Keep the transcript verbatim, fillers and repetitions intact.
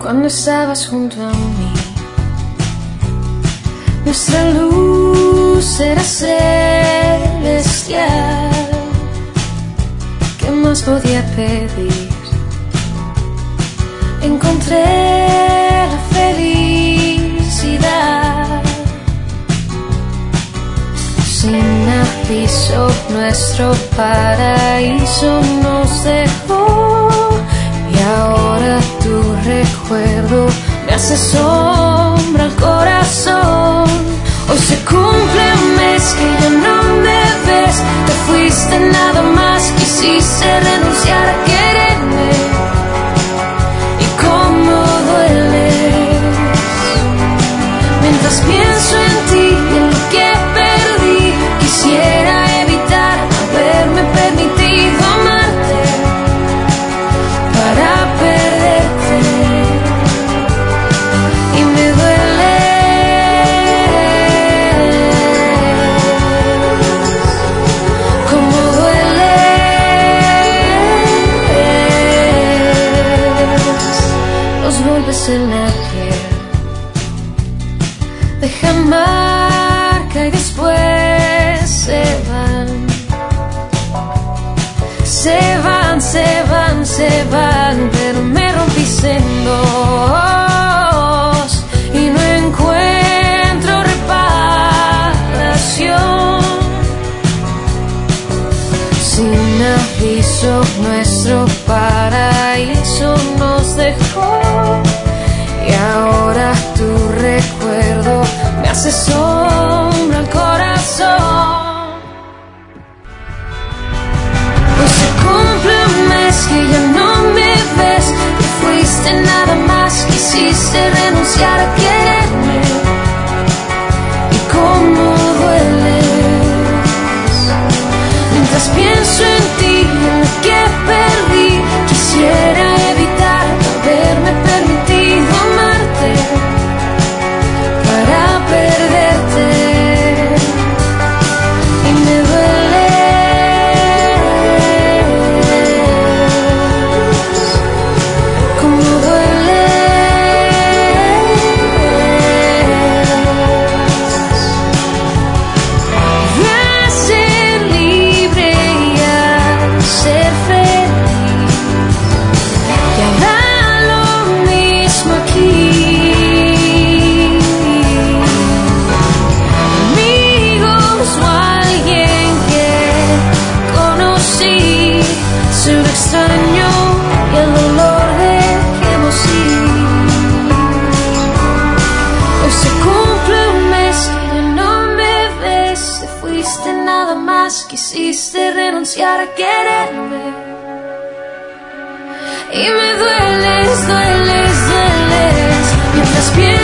cuando estabas junto a mí. Nuestra luz era celestial. ¿Qué más podía pedir? Encontré la felicidad. Sin aviso, nuestro paraíso nos dejó. Y ahora tu recuerdo me hace sombra al corazón. Hoy se cumple un mes que ya no me ves. Te fuiste, nada más quisiste renunciar a quererme. Y cómo dueles mientras pienso en ti y en lo que perdí. Quisiera evitar haberme permitido amarte para perderte. Y me duele como dueles los golpes en la piel. Dejan marca y después se van. Se van, se van, se van, pero me rompiste en dos y no encuentro reparación. Sin aviso, nuestro paraíso nos dejó. Y ahora tu recuerdo me hace sombra al corazón. Hoy se cumple un mes que ya no me ves. Te fuiste, nada más quisiste renunciar a quererme. Y cómo dueles mientras pienso en ti y en lo que perdí. Quisiera evitar haberme permitido amarte para perderte. Y me duele como dueles. Voy a ser libre y a ser feliz. Ya da lo mismo aquí. Amigos o alguien que conocí, solo extraño y el dolor dejemos ir. Hoy se cumple un mes que ya no me ves. Te fuiste, nada más quisiste renunciar a quererme. Y me dueles, dueles, dueles mientras pienso